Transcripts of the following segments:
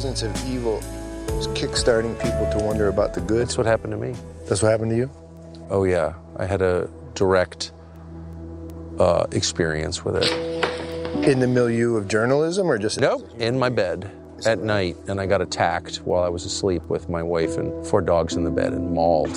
presence of evil is kickstarting people to wonder about the good. That's what happened to me. That's what happened to you? Oh, yeah. I had a direct experience with it. In the milieu of journalism or just... Nope, in my bed at night, and I got attacked while I was asleep with my wife and 4 dogs in the bed and mauled.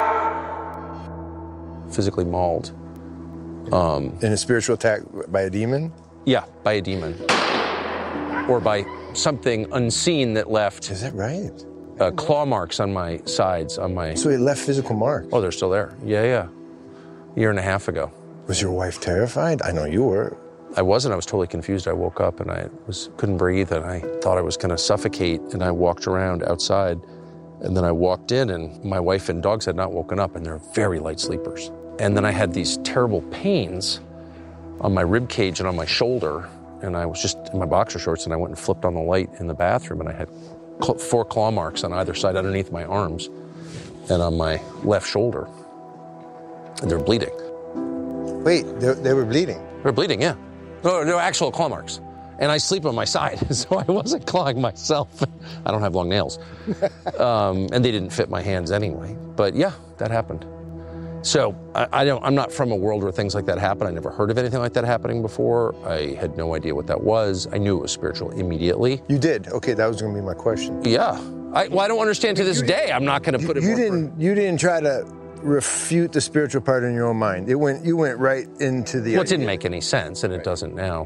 Physically mauled. In a spiritual attack by a demon? Yeah, by a demon. Or by something unseen that left... Is that right? Claw marks on my sides, on my... So it left physical marks? Oh, they're still there. Yeah. A year and a half ago. Was your wife terrified? I know you were. I wasn't. I was totally confused. I woke up and I couldn't breathe, and I thought I was going to suffocate, and I walked around outside, and then I walked in, and my wife and dogs had not woken up, and they're very light sleepers. And then I had these terrible pains on my rib cage and on my shoulder, and I was just in my boxer shorts, and I went and flipped on the light in the bathroom, and I had 4 claw marks on either side underneath my arms and on my left shoulder, and they're bleeding. Wait, they were bleeding? They're bleeding, yeah. No, they're actual claw marks. And I sleep on my side, so I wasn't clawing myself. I don't have long nails. And they didn't fit my hands anyway. But yeah, that happened. So I'm not from a world where things like that happen. I never heard of anything like that happening before. I had no idea what that was. I knew it was spiritual immediately. You did? Okay, that was going to be my question. Yeah. I don't understand to this day. I'm not going to put it You didn't try to refute the spiritual part in your own mind. You went right into the... Well, it didn't make any sense, and it doesn't now.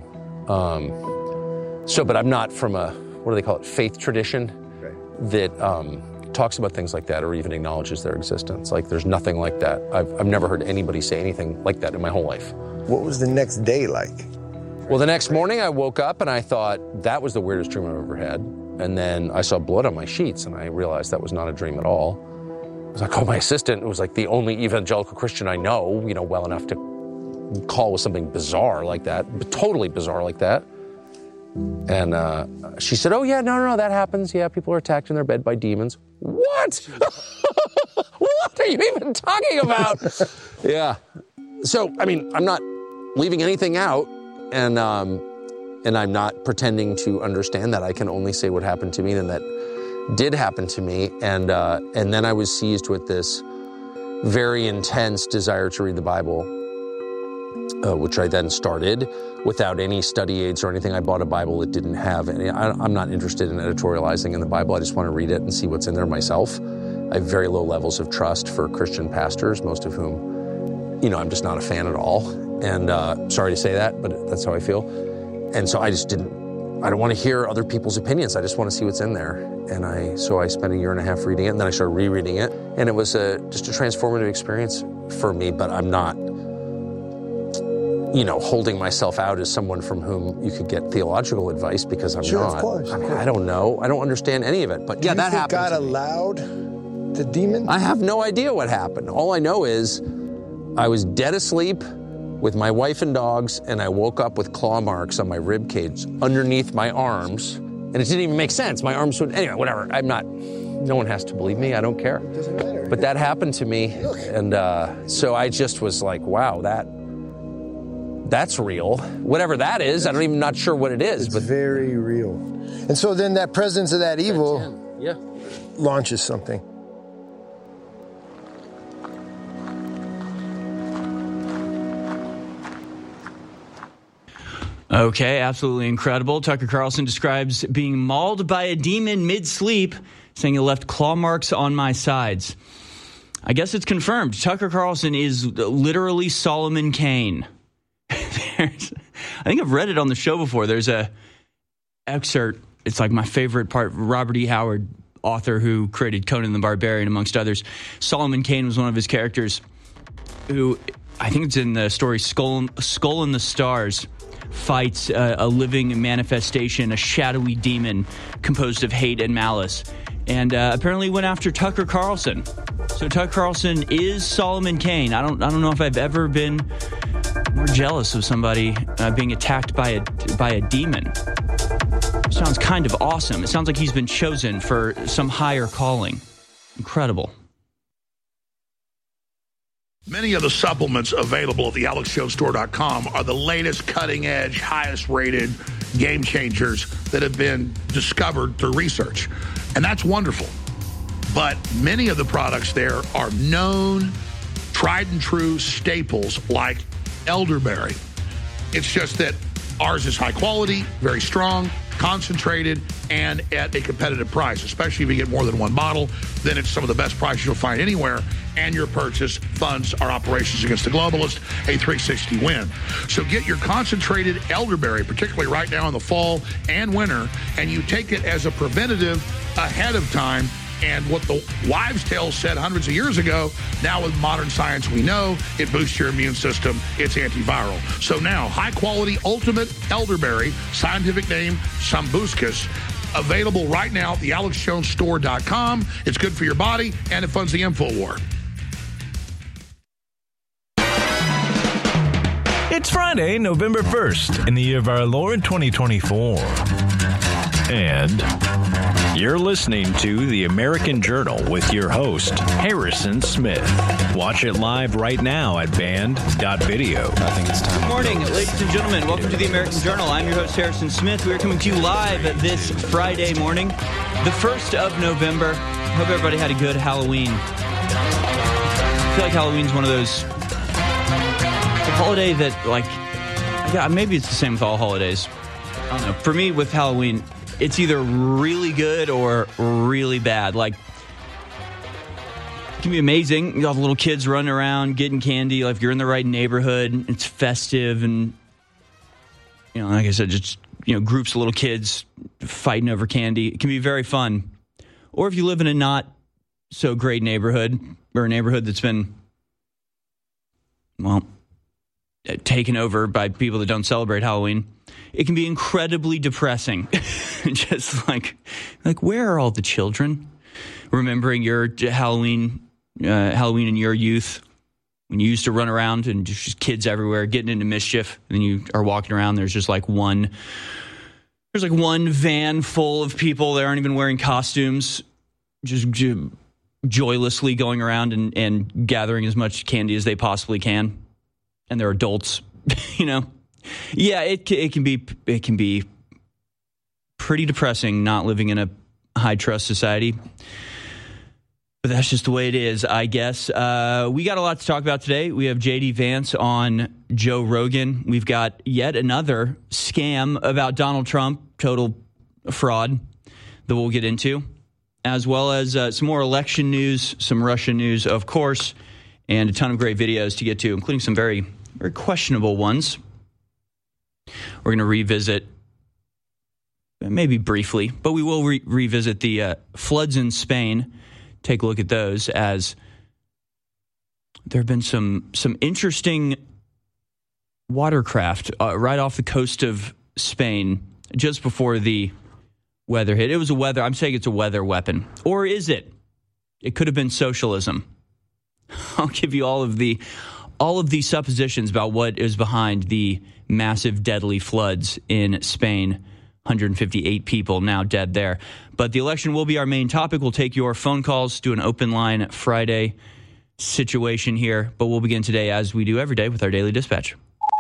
But I'm not from a, what do they call it, faith tradition that talks about things like that or even acknowledges their existence. Like, there's nothing like that. I've never heard anybody say anything like that in my whole life. What was the next day like? Well, the next morning I woke up and I thought, that was the weirdest dream I've ever had. And then I saw blood on my sheets, and I realized that was not a dream at all. I called my assistant, who was like the only evangelical Christian I know, well enough to call with something bizarre like that, totally bizarre like that. And she said, oh, yeah, no, that happens. Yeah, people are attacked in their bed by demons. What? What are you even talking about? Yeah. So, I'm not leaving anything out, and I'm not pretending to understand that. I can only say what happened to me, and that did happen to me, and then I was seized with this very intense desire to read the Bible, which I then started without any study aids or anything. I bought a Bible that didn't have any. I'm not interested in editorializing in the Bible. I just want to read it and see what's in there myself. I have very low levels of trust for Christian pastors, most of whom, I'm just not a fan at all. And sorry to say that, but that's how I feel. And so I don't want to hear other people's opinions. I just want to see what's in there. And so I spent a year and a half reading it, and then I started rereading it. And it was just a transformative experience for me, but I'm not, holding myself out as someone from whom you could get theological advice, because I'm not. Of course. I don't know. I don't understand any of it. But yeah, that happened. God allowed the demon? I have no idea what happened. All I know is I was dead asleep with my wife and dogs, and I woke up with claw marks on my rib cage underneath my arms, and it didn't even make sense. My arms would, anyway, whatever. No one has to believe me. I don't care. It doesn't matter. But that happened to me, and so I just was like, wow, that's real. Whatever that is, I'm even not sure what it is. It's very real. And so then that presence of that evil launches something. Okay, absolutely incredible. Tucker Carlson describes being mauled by a demon mid-sleep, saying it left claw marks on my sides. I guess it's confirmed. Tucker Carlson is literally Solomon Kane. I think I've read it on the show before. There's a excerpt. It's like my favorite part. Robert E. Howard, author who created Conan the Barbarian, amongst others. Solomon Kane was one of his characters who, I think it's in the story Skull in the Stars, fights a living manifestation, a shadowy demon composed of hate and malice, and apparently went after Tucker Carlson. So Tucker Carlson is Solomon Kane. I don't know if I've ever been more jealous of somebody being attacked by a demon. Sounds kind of awesome. It sounds like he's been chosen for some higher calling. Incredible. Many of the supplements available at the AlexJonesStore.com are the latest cutting-edge, highest-rated game changers that have been discovered through research. And that's wonderful. But many of the products there are known, tried-and-true staples like elderberry. It's just that ours is high quality, very strong, concentrated, and at a competitive price. Especially if you get more than one bottle, then it's some of the best prices you'll find anywhere, and your purchase funds our operations against the globalist, a 360 win. So get your concentrated elderberry, particularly right now in the fall and winter, and you take it as a preventative ahead of time. And what the wives' tale said hundreds of years ago, now with modern science we know, it boosts your immune system, it's antiviral. So now, high-quality ultimate elderberry, scientific name Sambucus, available right now at the AlexJonesStore.com. It's good for your body, and it funds the InfoWar. It's Friday, November 1st, in the year of our Lord 2024. And you're listening to The American Journal with your host, Harrison Smith. Watch it live right now at band.video. I think it's time. Good morning, ladies and gentlemen. Welcome to The American Journal. I'm your host, Harrison Smith. We are coming to you live this Friday morning, the 1st of November. Hope everybody had a good Halloween. I feel like Halloween's one of those holiday that, like, yeah, maybe it's the same with all holidays. I don't know. For me, with Halloween, it's either really good or really bad. Like, it can be amazing. You have little kids running around getting candy. Like, if you're in the right neighborhood, it's festive, and, you know, like I said, just, you know, groups of little kids fighting over candy. It can be very fun. Or if you live in a not so great neighborhood, or a neighborhood that's been, well, taken over by people that don't celebrate Halloween, it can be incredibly depressing. Just like where are all the children? Remembering your Halloween in your youth, when you used to run around and just kids everywhere getting into mischief, and then you are walking around, there's like one van full of people that aren't even wearing costumes, just joylessly going around and gathering as much candy as they possibly can. And they're adults, you know. Yeah, it can be pretty depressing not living in a high trust society. But that's just the way it is, I guess. We got a lot to talk about today. We have J.D. Vance on Joe Rogan. We've got yet another scam about Donald Trump, total fraud, that we'll get into, as well as some more election news, some Russian news, of course, and a ton of great videos to get to, including some very, very questionable ones. We're going to revisit, maybe briefly, but we will revisit the floods in Spain. Take a look at those, as there have been some interesting watercraft right off the coast of Spain just before the weather hit. It was I'm saying it's a weather weapon. Or is it? It could have been socialism. I'll give you all of the suppositions about what is behind the massive deadly floods in Spain. 158 people now dead there. But the election will be our main topic. We'll take your phone calls, do an open line Friday situation here. But we'll begin today, as we do every day, with our Daily Dispatch.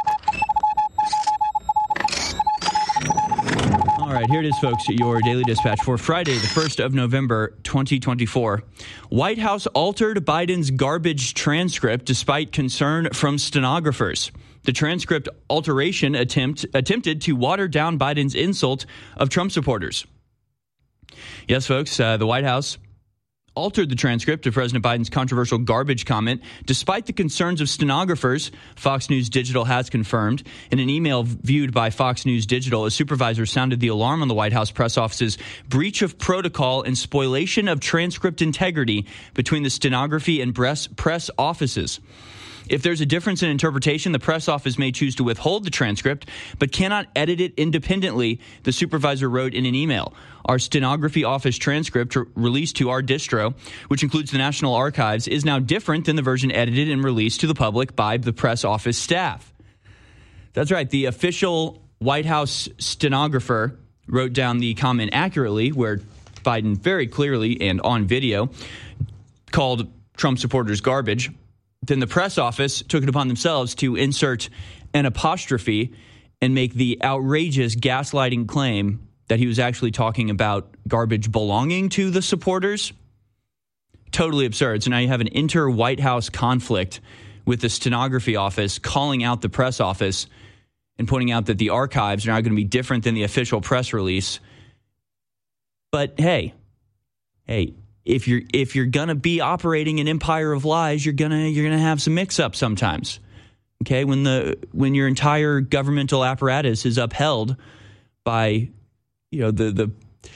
All right, here it is, folks, your Daily Dispatch for Friday, the 1st of November, 2024. White House altered Biden's garbage transcript despite concern from stenographers. The transcript alteration attempted to water down Biden's insult of Trump supporters. Yes, folks, the White House altered the transcript of President Biden's controversial garbage comment despite the concerns of stenographers, Fox News Digital has confirmed. In an email viewed by Fox News Digital, a supervisor sounded the alarm on the White House press office's breach of protocol and spoliation of transcript integrity between the stenography and press offices. If there's a difference in interpretation, the press office may choose to withhold the transcript, but cannot edit it independently, the supervisor wrote in an email. Our stenography office transcript released to our distro, which includes the National Archives, is now different than the version edited and released to the public by the press office staff. That's right. The official White House stenographer wrote down the comment accurately, where Biden very clearly and on video called Trump supporters garbage. then the press office took it upon themselves to insert an apostrophe and make the outrageous gaslighting claim that he was actually talking about garbage belonging to the supporters. Totally absurd. So now you have an inter-White House conflict with the stenography office calling out the press office and pointing out that the archives are now going to be different than the official press release. But hey, if you're going to be operating an empire of lies, you're going to have some mix-ups sometimes. Okay, when your entire governmental apparatus is upheld by, the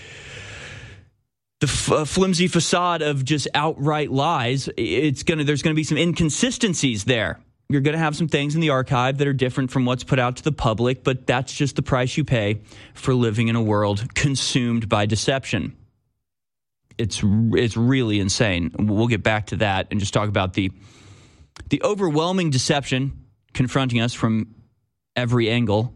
flimsy facade of just outright lies, there's going to be some inconsistencies there. You're going to have some things in the archive that are different from what's put out to the public, but that's just the price you pay for living in a world consumed by deception. It's really insane. We'll get back to that and just talk about the overwhelming deception confronting us from every angle.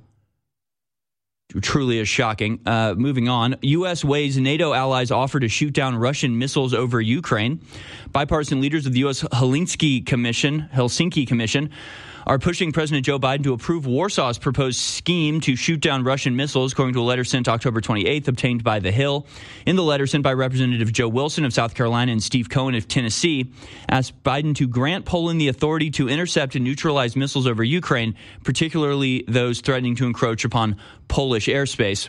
Truly is shocking. Moving on, U.S. weighs NATO allies' offer to shoot down Russian missiles over Ukraine. Bipartisan leaders of the U.S. Helsinki Commission are pushing President Joe Biden to approve Warsaw's proposed scheme to shoot down Russian missiles, according to a letter sent October 28th, obtained by The Hill. In the letter sent by Representative Joe Wilson of South Carolina and Steve Cohen of Tennessee, asked Biden to grant Poland the authority to intercept and neutralize missiles over Ukraine, particularly those threatening to encroach upon Polish airspace.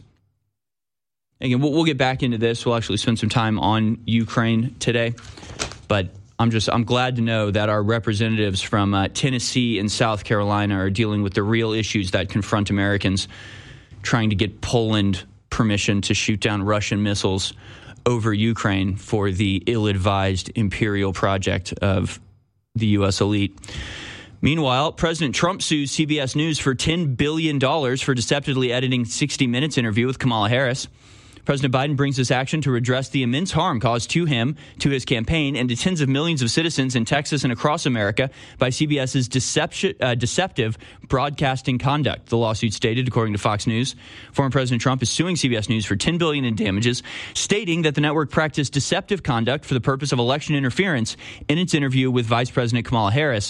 Again, we'll get back into this. We'll actually spend some time on Ukraine today, but I'm glad to know that our representatives from Tennessee and South Carolina are dealing with the real issues that confront Americans, trying to get Poland permission to shoot down Russian missiles over Ukraine for the ill-advised imperial project of the U.S. elite. Meanwhile, President Trump sues CBS News for $10 billion for deceptively editing 60 Minutes interview with Kamala Harris. President Biden brings this action to redress the immense harm caused to him, to his campaign, and to tens of millions of citizens in Texas and across America by CBS's deceptive broadcasting conduct, the lawsuit stated, according to Fox News. Former President Trump is suing CBS News for $10 billion in damages, stating that the network practiced deceptive conduct for the purpose of election interference in its interview with Vice President Kamala Harris.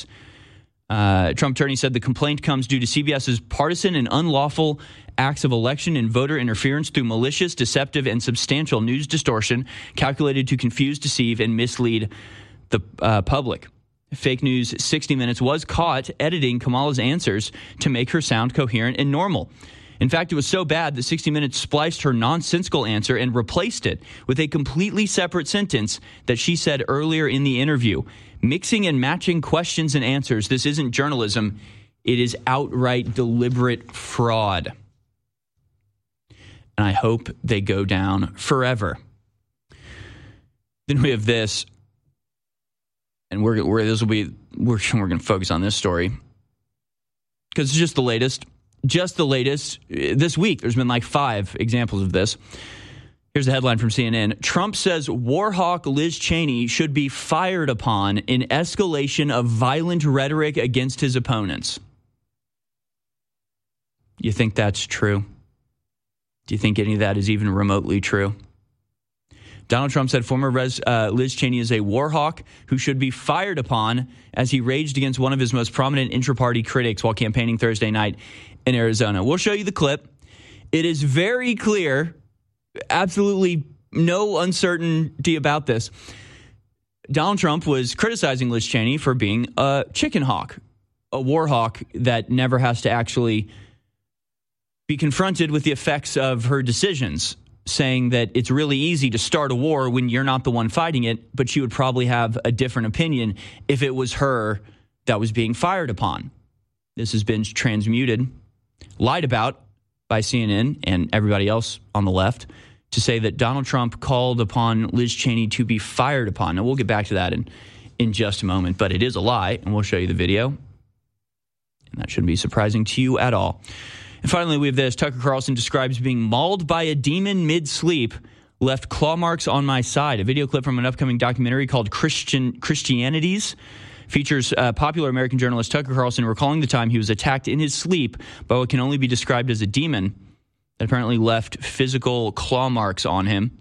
Trump attorney said the complaint comes due to CBS's partisan and unlawful acts of election and voter interference through malicious, deceptive, and substantial news distortion calculated to confuse, deceive, and mislead the public. Fake News 60 Minutes was caught editing Kamala's answers to make her sound coherent and normal. In fact, it was so bad that 60 Minutes spliced her nonsensical answer and replaced it with a completely separate sentence that she said earlier in the interview. Mixing and matching questions and answers. This isn't journalism. It is outright deliberate fraud. And I hope they go down forever. Then we have this, and we're going to focus on this story because it's just the latest. Just the latest. This week, there's been like 5 examples of this. Here's the headline from CNN. Trump says war hawk Liz Cheney should be fired upon in escalation of violent rhetoric against his opponents. You think that's true? Do you think any of that is even remotely true? Donald Trump said former Liz Cheney is a war hawk who should be fired upon as he raged against one of his most prominent intra-party critics while campaigning Thursday night in Arizona. We'll show you the clip. It is very clear, absolutely no uncertainty about this. Donald Trump was criticizing Liz Cheney for being a chicken hawk, a war hawk that never has to actually be confronted with the effects of her decisions, saying that it's really easy to start a war when you're not the one fighting it, but she would probably have a different opinion if it was her that was being fired upon. This has been transmuted, lied about by CNN and everybody else on the left to say that Donald Trump called upon Liz Cheney to be fired upon. Now, we'll get back to that in just a moment, but it is a lie, and we'll show you the video. And that shouldn't be surprising to you at all. And finally, we have this. Tucker Carlson describes being mauled by a demon mid-sleep, left claw marks on my side. A video clip from an upcoming documentary called Christianities features popular American journalist Tucker Carlson recalling the time he was attacked in his sleep by what can only be described as a demon that apparently left physical claw marks on him.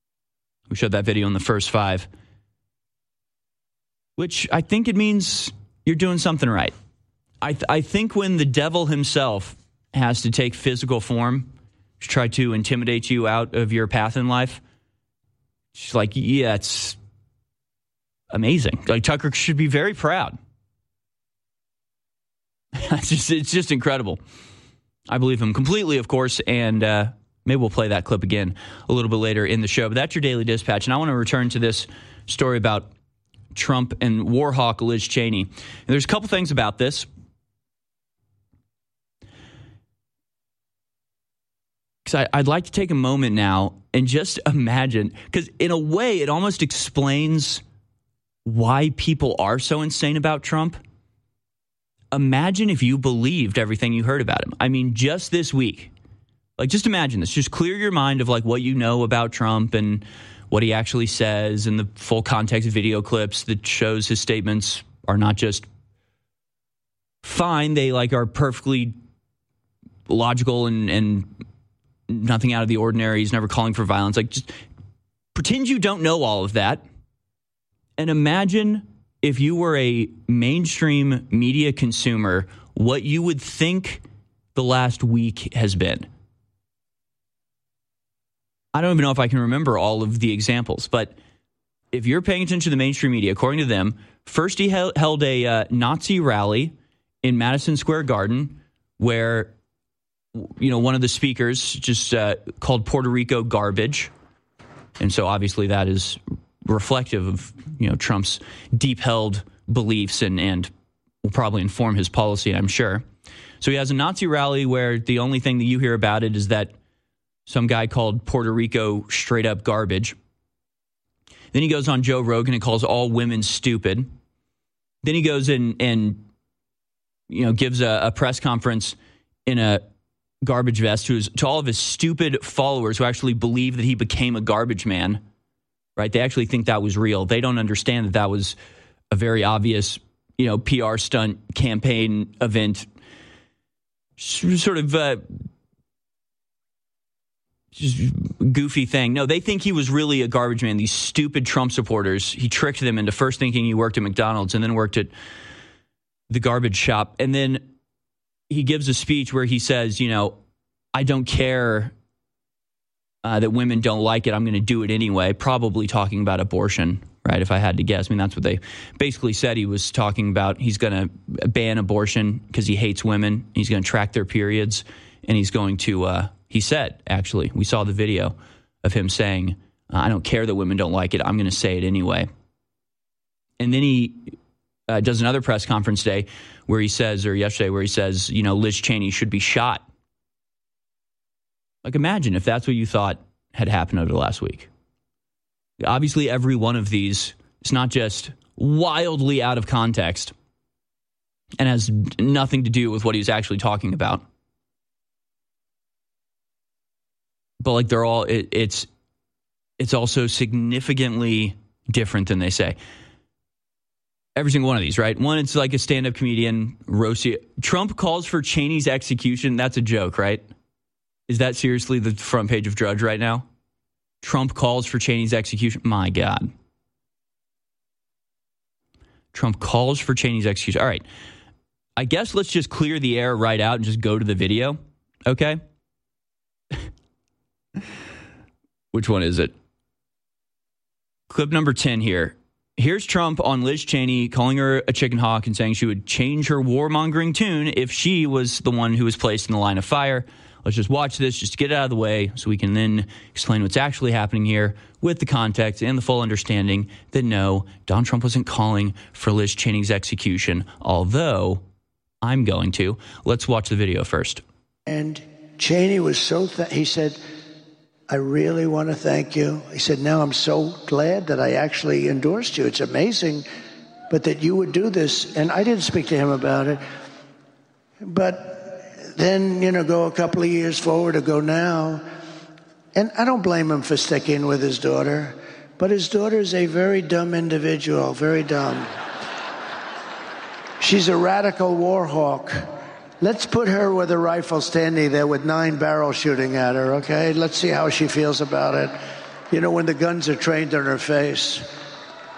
We showed that video in the first 5, which I think it means you're doing something right. I think when the devil himself has to take physical form to try to intimidate you out of your path in life, it's like, yeah, it's amazing. Like, Tucker should be very proud. It's just incredible. I believe him completely, of course, and maybe we'll play that clip again a little bit later in the show. But that's your Daily Dispatch, and I want to return to this story about Trump and warhawk Liz Cheney. And there's a couple things about this. Because I'd like to take a moment now and just imagine, because in a way it almost explains why people are so insane about Trump. Imagine if you believed everything you heard about him. I mean, just this week. Like, just imagine this. Just clear your mind of, like, what you know about Trump and what he actually says and the full context of video clips that shows his statements are not just fine. They, like, are perfectly logical and nothing out of the ordinary. He's never calling for violence. Like, just pretend you don't know all of that. And imagine if you were a mainstream media consumer, what you would think the last week has been. I don't even know if I can remember all of the examples, but if you're paying attention to the mainstream media, according to them, first he held a Nazi rally in Madison Square Garden where, you know, one of the speakers just called Puerto Rico garbage. And so obviously that is reflective of, you know, Trump's deep-held beliefs and will probably inform his policy, I'm sure. So he has a Nazi rally where the only thing that you hear about it is that some guy called Puerto Rico straight-up garbage. Then he goes on Joe Rogan and calls all women stupid. Then he goes in and you know, gives a press conference in a garbage vest to all of his stupid followers who actually believe that he became a garbage man. Right? They actually think that was real. They don't understand that that was a very obvious, you know, PR stunt, campaign event, sort of just goofy thing. No, they think he was really a garbage man. These stupid Trump supporters, he tricked them into first thinking he worked at McDonald's and then worked at the garbage shop. And then he gives a speech where he says, you know, I don't care that women don't like it. I'm going to do it anyway. Probably talking about abortion, right? If I had to guess. I mean, that's what they basically said he was talking about. He's going to ban abortion because he hates women. He's going to track their periods. And he's going to, he said, actually, we saw the video of him saying, I don't care that women don't like it. I'm going to say it anyway. And then he does another press conference today where he says, or yesterday, where he says, you know, Liz Cheney should be shot. Like, imagine if that's what you thought had happened over the last week. Obviously, every one of these is not just wildly out of context and has nothing to do with what he was actually talking about. But, like, they're all, it's also significantly different than they say. Every single one of these, right? One, it's like a stand-up comedian roasting. Trump calls for Cheney's execution. That's a joke, right? Is that seriously the front page of Drudge right now? Trump calls for Cheney's execution. My God. Trump calls for Cheney's execution. All right. I guess let's just clear the air right out and just go to the video. Okay? Which one is it? Clip number 10 here. Here's Trump on Liz Cheney calling her a chicken hawk and saying she would change her warmongering tune if she was the one who was placed in the line of fire. Let's just watch this, just to get it out of the way so we can then explain what's actually happening here with the context and the full understanding that no, Donald Trump wasn't calling for Liz Cheney's execution, although I'm going to. Let's watch the video first. And Cheney was so, he said, I really want to thank you. He said, now I'm so glad that I actually endorsed you. It's amazing, but that you would do this. And I didn't speak to him about it. But then, you know, go a couple of years forward or go now. And I don't blame him for sticking with his daughter. But his daughter is a very dumb individual, very dumb. She's a radical war hawk. Let's put her with a rifle standing there with 9 barrels shooting at her, okay? Let's see how she feels about it. You know, when the guns are trained on her face.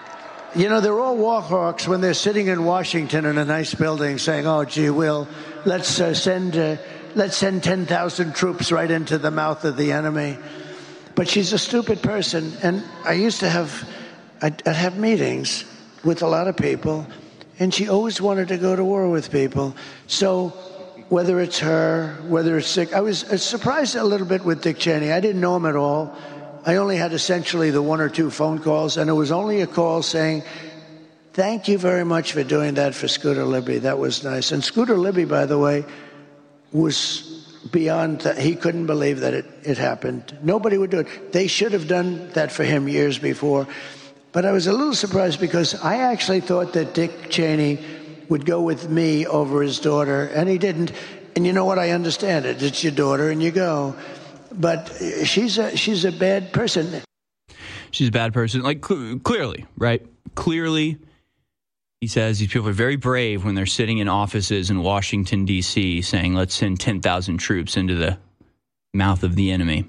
You know, they're all war hawks when they're sitting in Washington in a nice building saying, oh, gee, let's send 10,000 troops right into the mouth of the enemy. But she's a stupid person. And I used to I'd have meetings with a lot of people, and she always wanted to go to war with people. So whether it's her, whether it's Dick, I was surprised a little bit with Dick Cheney. I didn't know him at all. I only had essentially the one or two phone calls, and it was only a call saying, thank you very much for doing that for Scooter Libby. That was nice. And Scooter Libby, by the way, was beyond that. He couldn't believe that it happened. Nobody would do it. They should have done that for him years before. But I was a little surprised because I actually thought that Dick Cheney would go with me over his daughter, and he didn't. And you know what? I understand it. It's your daughter, and you go. But she's a bad person. She's a bad person. Like, clearly, right? Clearly, he says these people are very brave when they're sitting in offices in Washington, D.C., saying, let's send 10,000 troops into the mouth of the enemy.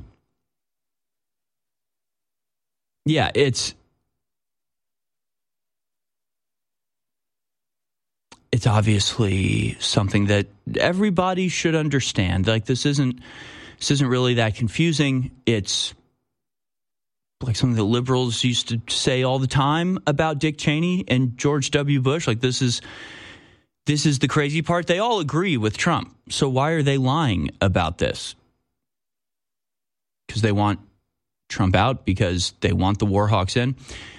Yeah, it's obviously something that everybody should understand. Like, this isn't really that confusing. It's like something that liberals used to say all the time about Dick Cheney and George W. Bush. Like, this is the crazy part. They all agree with Trump. So why are they lying about this? Because they want Trump out, because they want the war hawks in.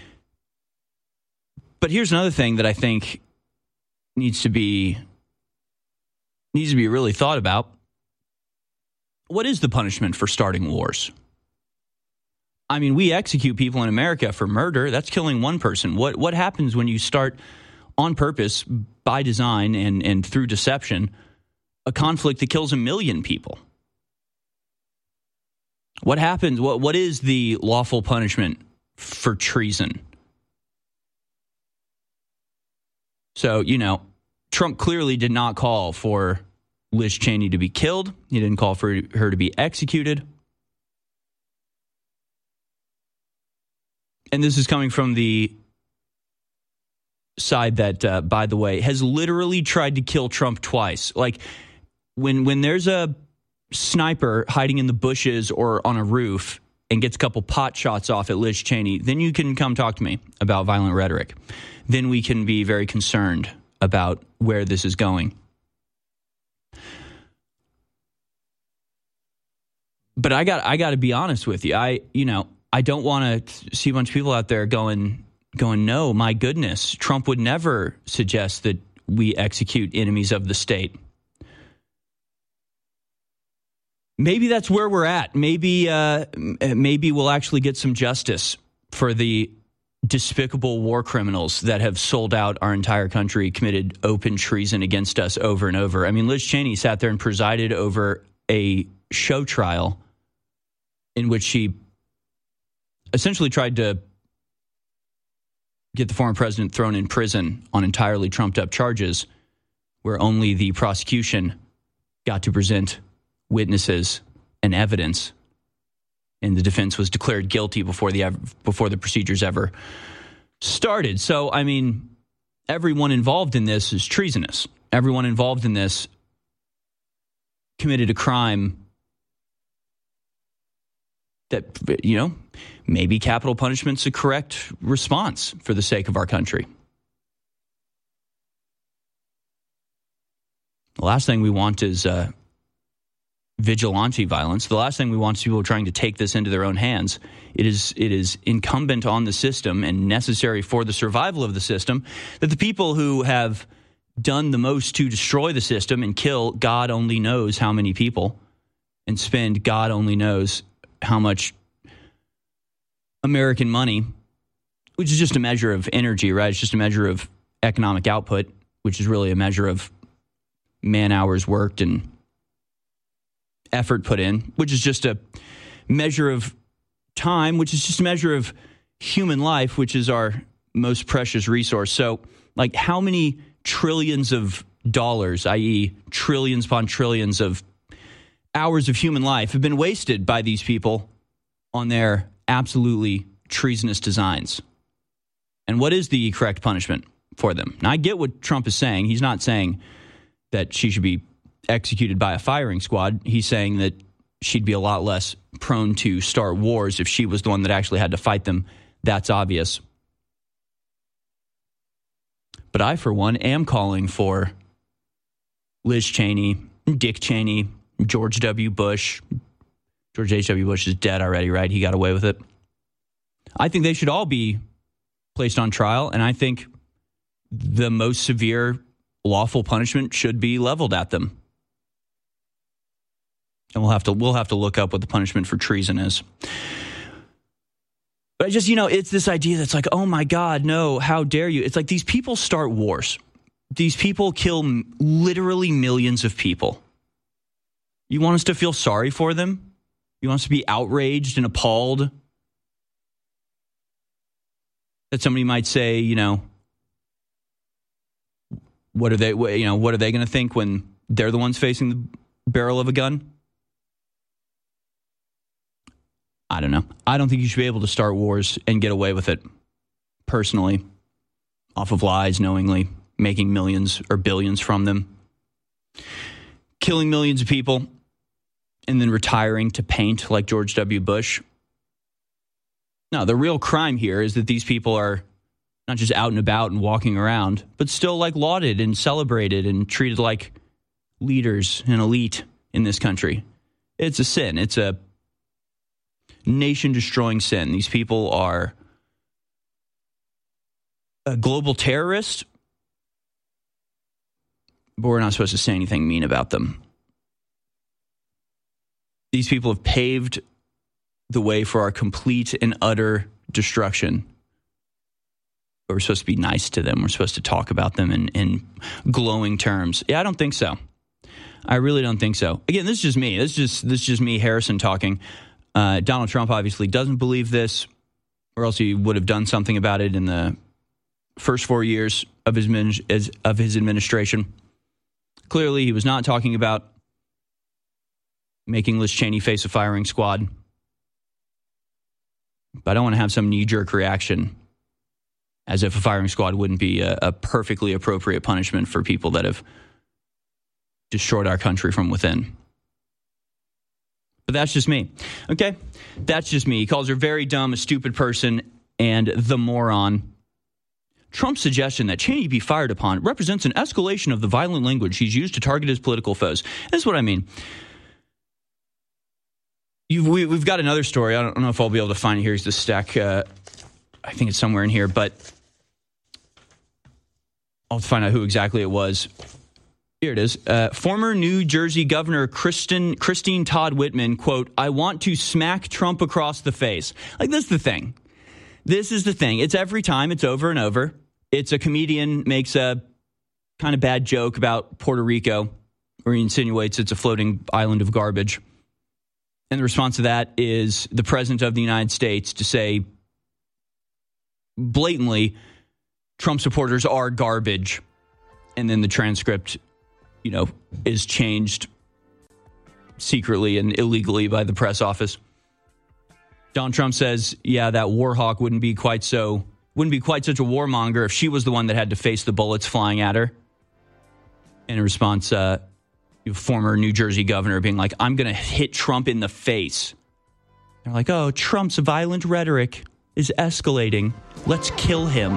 But here's another thing that I think needs to be really thought about. What is the punishment for starting wars? I mean, we execute people in America for murder. That's killing one person. What happens when you start on purpose, by design and through deception, a conflict that kills 1 million people? What happens? What is the lawful punishment for treason? So, you know, Trump clearly did not call for Liz Cheney to be killed. He didn't call for her to be executed. And this is coming from the side that, by the way, has literally tried to kill Trump twice. Like, when there's a sniper hiding in the bushes or on a roof and gets a couple pot shots off at Liz Cheney, then you can come talk to me about violent rhetoric. Then we can be very concerned about where this is going. But I got to be honest with you. I don't want to see a bunch of people out there going, no, my goodness, Trump would never suggest that we execute enemies of the state. Maybe that's where we're at. Maybe we'll actually get some justice for the despicable war criminals that have sold out our entire country, committed open treason against us over and over. I mean, Liz Cheney sat there and presided over a show trial in which she essentially tried to get the former president thrown in prison on entirely trumped-up charges, where only the prosecution got to present witnesses and evidence, and the defense was declared guilty before the procedures ever started. So, I mean, everyone involved in this is treasonous. Everyone involved in this committed a crime that, you know, maybe capital punishment's a correct response for the sake of our country. The last thing we want is vigilante violence. The last thing we want is people trying to take this into their own hands. It is incumbent on the system and necessary for the survival of the system that the people who have done the most to destroy the system and kill God only knows how many people and spend God only knows how much American money, which is just a measure of energy, right? It's just a measure of economic output, which is really a measure of man hours worked and effort put in, which is just a measure of time, which is just a measure of human life, which is our most precious resource. So, like, how many trillions of dollars, i.e. trillions upon trillions of hours of human life, have been wasted by these people on their absolutely treasonous designs? And what is the correct punishment for them? Now, I get what Trump is saying. He's not saying that she should be executed by a firing squad. He's saying that she'd be a lot less prone to start wars if she was the one that actually had to fight them. That's obvious. But I, for one, am calling for Liz Cheney, Dick Cheney, George W. Bush. George H.W. Bush is dead already, right? He got away with it. I think they should all be placed on trial, and I think the most severe lawful punishment should be leveled at them. And we'll have to look up what the punishment for treason is. But I just, it's this idea that's like, oh my God, no, how dare you? It's like these people start wars. These people kill literally millions of people. You want us to feel sorry for them? You want us to be outraged and appalled? That somebody might say, what are they going to think when they're the ones facing the barrel of a gun? I don't know. I don't think you should be able to start wars and get away with it personally, off of lies, knowingly, making millions or billions from them, killing millions of people, and then retiring to paint like George W. Bush. No, the real crime here is that these people are not just out and about and walking around, but still like lauded and celebrated and treated like leaders and elite in this country. It's a sin. It's a nation-destroying sin. These people are a global terrorist, but we're not supposed to say anything mean about them. These people have paved the way for our complete and utter destruction. But we're supposed to be nice to them. We're supposed to talk about them in glowing terms. Yeah, I don't think so. I really don't think so. Again, this is just me. This is just me, Harrison, talking. Donald Trump obviously doesn't believe this, or else he would have done something about it in the first 4 years of his administration. Clearly, he was not talking about making Liz Cheney face a firing squad. But I don't want to have some knee-jerk reaction as if a firing squad wouldn't be a perfectly appropriate punishment for people that have destroyed our country from within. But that's just me. Okay? That's just me. He calls her very dumb, a stupid person, and the moron. Trump's suggestion that Cheney be fired upon represents an escalation of the violent language he's used to target his political foes. This is what I mean. We've got another story. I don't know if I'll be able to find it. Here's the stack. I think it's somewhere in here, but I'll find out who exactly it was. Here it is. Former New Jersey Governor Christine Todd Whitman, quote, "I want to smack Trump across the face." Like, this is the thing. This is the thing. It's every time. It's over and over. It's a comedian makes a kind of bad joke about Puerto Rico, where he insinuates it's a floating island of garbage. And the response to that is the president of the United States to say blatantly, Trump supporters are garbage. And then the transcript, is changed secretly and illegally by the press office. Donald Trump says, yeah, that war hawk wouldn't be quite such a warmonger if she was the one that had to face the bullets flying at her. In response, former New Jersey governor being like, I'm going to hit Trump in the face. They're like, oh, Trump's violent rhetoric is escalating. Let's kill him.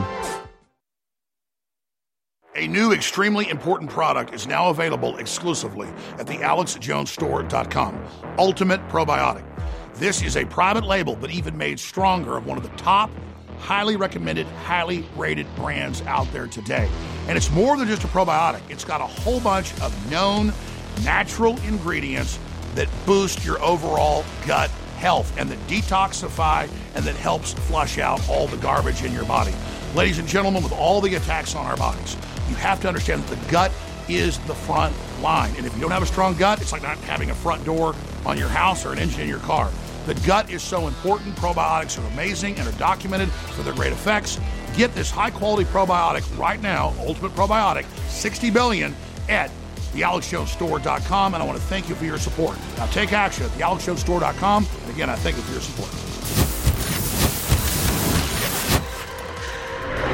A new extremely important product is now available exclusively at the AlexJonesStore.com. Ultimate Probiotic. This is a private label, but even made stronger, of one of the top, highly recommended, highly rated brands out there today. And it's more than just a probiotic. It's got a whole bunch of known natural ingredients that boost your overall gut health and that detoxify and that helps flush out all the garbage in your body. Ladies and gentlemen, with all the attacks on our bodies, you have to understand that the gut is the front line. And if you don't have a strong gut, it's like not having a front door on your house or an engine in your car. The gut is so important. Probiotics are amazing and are documented for their great effects. Get this high-quality probiotic right now, Ultimate Probiotic, 60 billion, at thealexjonestore.com, and I want to thank you for your support. Now take action at thealexjonestore.com, and again, I thank you for your support.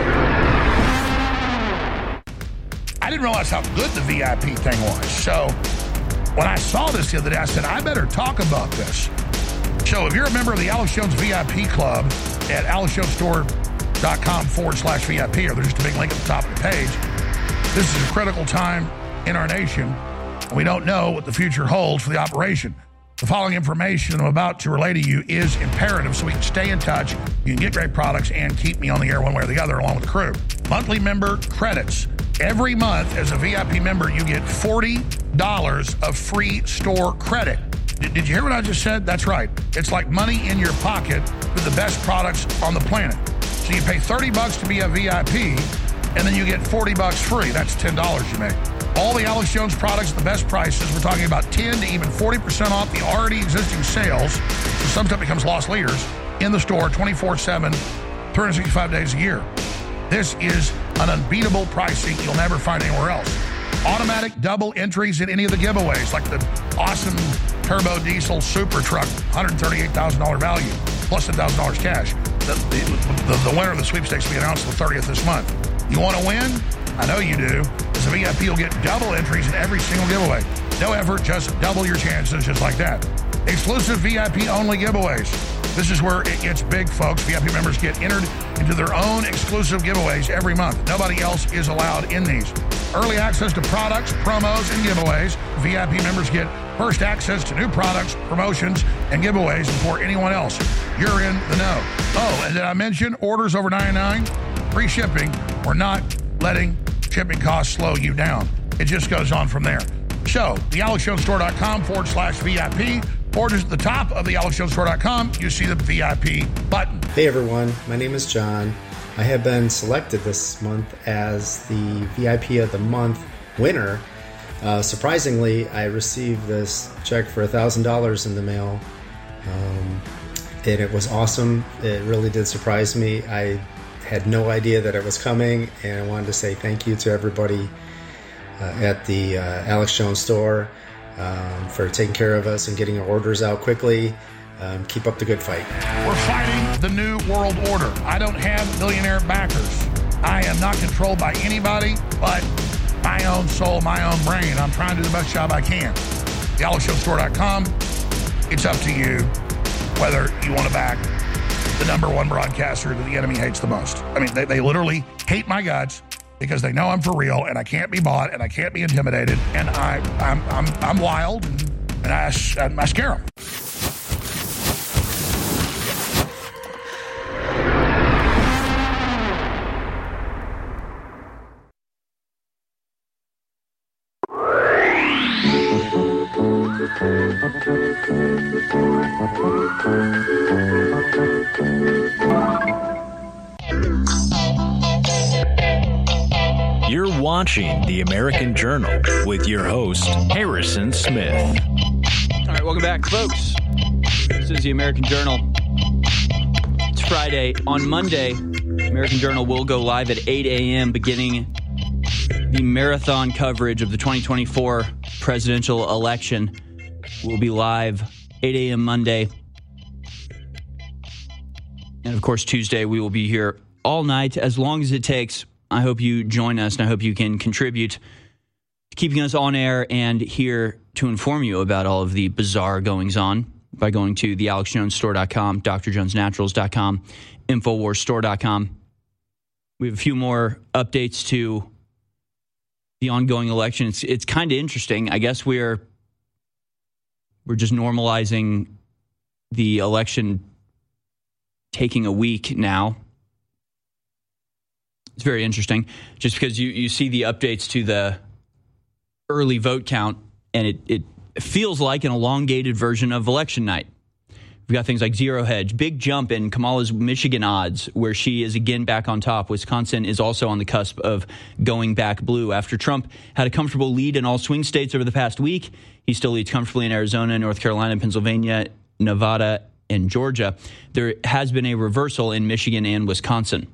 didn't realize how good the VIP thing was. So when I saw this the other day, I said, I better talk about this. So if you're a member of the Alex Jones VIP Club at alexjonesstore.com/VIP, or there's just a big link at the top of the page, this is a critical time in our nation. We don't know what the future holds for the operation. The following information I'm about to relay to you is imperative so we can stay in touch, you can get great products, and keep me on the air one way or the other along with the crew. Monthly member credits. Every month as a VIP member, you get $40 of free store credit. Did you hear what I just said? That's right. It's like money in your pocket with the best products on the planet. So you pay $30 to be a VIP, and then you get $40 free. That's $10 you make. All the Alex Jones products at the best prices. We're talking about 10 to even 40% off the already existing sales. So some stuff becomes lost leaders in the store 24/7, 365 days a year. This is an unbeatable pricing you'll never find anywhere else. Automatic double entries in any of the giveaways, like the awesome turbo diesel super truck, $138,000 value, plus $10,000 cash. The winner of the sweepstakes will be announced the 30th this month. You want to win? I know you do. As a VIP, you'll get double entries in every single giveaway. No effort, just double your chances, just like that. Exclusive VIP-only giveaways. This is where it gets big, folks. VIP members get entered into their own exclusive giveaways every month. Nobody else is allowed in these. Early access to products, promos, and giveaways. VIP members get first access to new products, promotions, and giveaways before anyone else. You're in the know. Oh, and did I mention orders over $99? Free shipping. We're not letting shipping costs slow you down. It just goes on from there. So, the alexjonesstore.com/VIP, or just at the top of the alexjonesstore.com, you see the VIP button. Hey everyone, my name is John. I have been selected this month as the VIP of the Month winner. Surprisingly, I received this check for $1,000 in the mail, and it was awesome. It really did surprise me. I had no idea that it was coming, and I wanted to say thank you to everybody at the Alex Jones store for taking care of us and getting our orders out quickly. Keep up the good fight. We're fighting the new world order. I don't have millionaire backers. I am not controlled by anybody but my own soul, my own brain. I'm trying to do the best job I can. The AlexJonesStore.com. It's up to you whether you want to back the number one broadcaster that the enemy hates the most. I mean, they literally hate my guts because they know I'm for real and I can't be bought and I can't be intimidated, and I'm wild and I scare them. You're watching The American Journal with your host, Harrison Smith. All right, welcome back, folks. This is The American Journal. It's Friday. On Monday, American Journal will go live at 8 a.m., beginning the marathon coverage of the 2024 presidential election. We'll be live 8 a.m. Monday. And, of course, Tuesday, we will be here all night, as long as it takes. I hope you join us, and I hope you can contribute to keeping us on air and here to inform you about all of the bizarre goings-on by going to the AlexJonesStore.com, DrJonesNaturals.com, InfoWarsStore.com. We have a few more updates to the ongoing election. It's kind of interesting. I guess we're just normalizing the election taking a week now. It's very interesting, just because you see the updates to the early vote count, and it feels like an elongated version of election night. We've got things like Zero Hedge, big jump in Kamala's Michigan odds, where she is again back on top. Wisconsin is also on the cusp of going back blue. After Trump had a comfortable lead in all swing states over the past week, he still leads comfortably in Arizona, North Carolina, Pennsylvania, Nevada, and Georgia. There has been a reversal in Michigan and Wisconsin.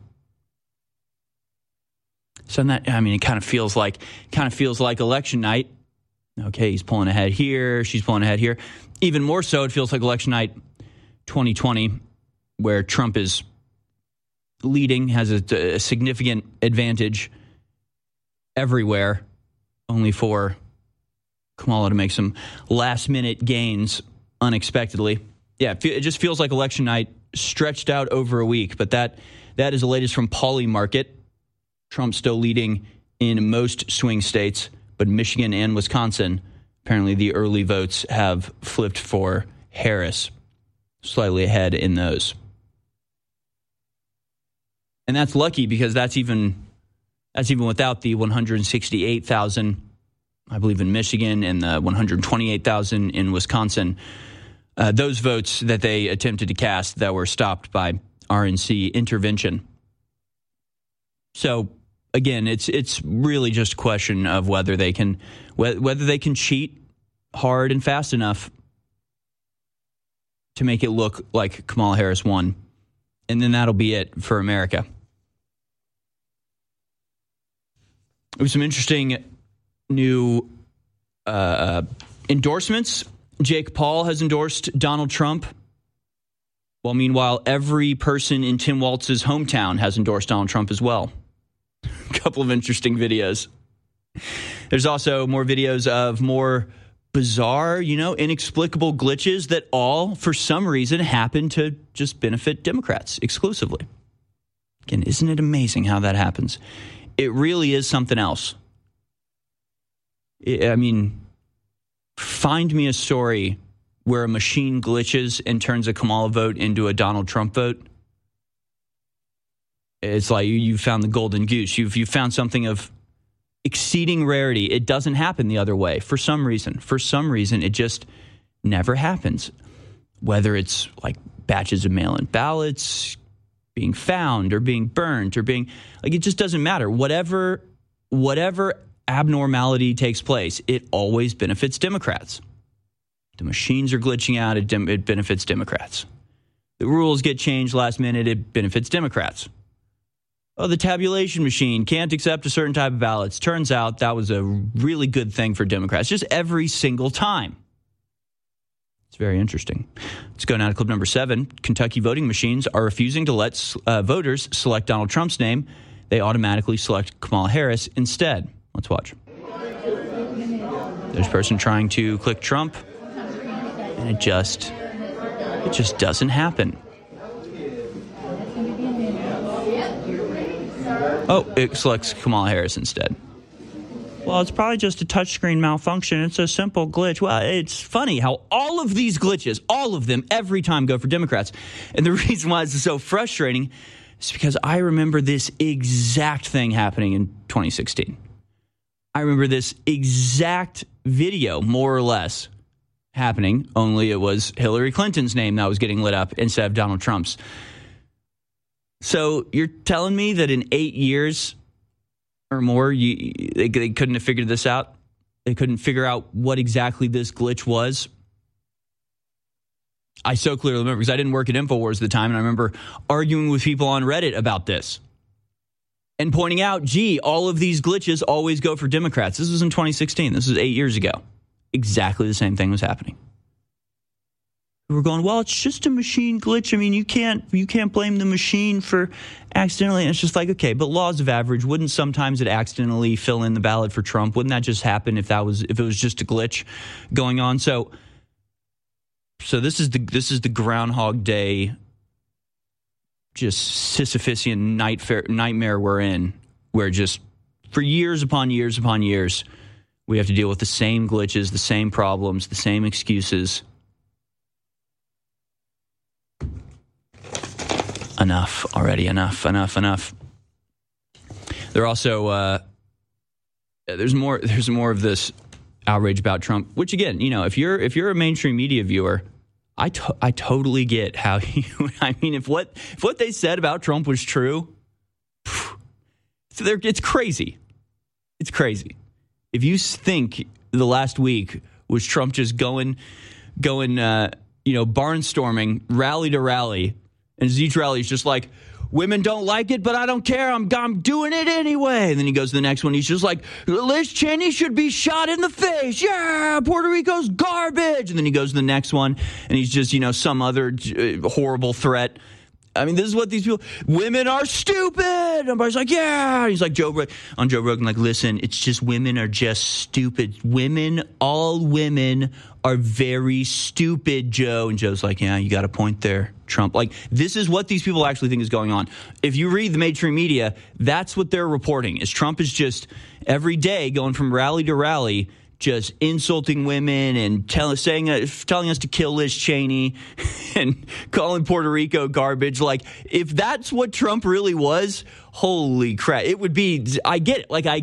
So that, I mean, it kind of feels like election night. Okay, he's pulling ahead here, she's pulling ahead here. Even more so, it feels like election night 2020, where Trump is leading, has a significant advantage everywhere, only for Kamala to make some last-minute gains unexpectedly. Yeah, it just feels like election night stretched out over a week, but that is the latest from Polymarket. Trump still leading in most swing states, but Michigan and Wisconsin, apparently the early votes have flipped for Harris, slightly ahead in those. And that's lucky because that's even without the 168,000, I believe, in Michigan and the 128,000 in Wisconsin. Those votes that they attempted to cast that were stopped by RNC intervention. So again, it's really just a question of whether they can cheat hard and fast enough to make it look like Kamala Harris won, and then that'll be it for America. There was some interesting new endorsements. Jake Paul has endorsed Donald Trump, while meanwhile every person in Tim Walz's hometown has endorsed Donald Trump as well. A couple of interesting videos. There's also more videos of more bizarre, inexplicable glitches that all, for some reason, happen to just benefit Democrats exclusively. Again, isn't it amazing how that happens? It really is something else. I mean, find me a story where a machine glitches and turns a Kamala vote into a Donald Trump vote. It's like you found the golden goose. You found something of exceeding rarity. It doesn't happen the other way for some reason. For some reason, it just never happens. Whether it's like batches of mail-in ballots being found or being burnt or being like, it just doesn't matter. Whatever abnormality takes place, it always benefits Democrats. The machines are glitching out, it benefits Democrats. The rules get changed last minute, it benefits Democrats. Oh, the tabulation machine can't accept a certain type of ballots. Turns out that was a really good thing for Democrats, just every single time. It's very interesting. Let's go now to clip number 7. Kentucky voting machines are refusing to let voters select Donald Trump's name. They automatically select Kamala Harris instead. Let's watch. There's a person trying to click Trump, and it just doesn't happen. Oh, it selects Kamala Harris instead. Well, it's probably just a touchscreen malfunction. It's a simple glitch. Well, it's funny how all of these glitches, all of them, every time go for Democrats. And the reason why it's so frustrating is because I remember this exact thing happening in 2016. I remember this exact video, more or less, happening, only it was Hillary Clinton's name that was getting lit up instead of Donald Trump's. So you're telling me that in 8 years or more, they couldn't have figured this out? They couldn't figure out what exactly this glitch was? I so clearly remember because I didn't work at InfoWars at the time, and I remember arguing with people on Reddit about this and pointing out, all of these glitches always go for Democrats. This was in 2016. This was 8 years ago. Exactly the same thing was happening. We're going, well, it's just a machine glitch. I mean, you can't blame the machine for accidentally. And it's just like, okay, but laws of average, wouldn't sometimes it accidentally fill in the ballot for Trump? Wouldn't that just happen if it was just a glitch going on? So this is the Groundhog Day, just Sisyphusian nightmare we're in, where just for years upon years upon years, we have to deal with the same glitches, the same problems, the same excuses. Enough already. Enough. There also there's more of this outrage about Trump. Which again, if you're a mainstream media viewer, I totally get how you. I mean, if what they said about Trump was true, it's crazy. It's crazy. If you think the last week was Trump just going, barnstorming, rally to rally. And each rally is just like, women don't like it, but I don't care. I'm doing it anyway. And then he goes to the next one. He's just like, Liz Cheney should be shot in the face. Yeah, Puerto Rico's garbage. And then he goes to the next one, and he's just, some other horrible threat. I mean, this is what these people, women are stupid. Everybody's like, yeah. He's like Joe Rogan, like, listen, it's just women are just stupid. All women are very stupid, Joe. And Joe's like, yeah, you got a point there, Trump. Like, this is what these people actually think is going on. If you read the mainstream media, that's what they're reporting, is Trump is just every day going from rally to rally, just insulting women and telling us to kill Liz Cheney and calling Puerto Rico garbage. Like, if that's what Trump really was, holy crap. It would be, I get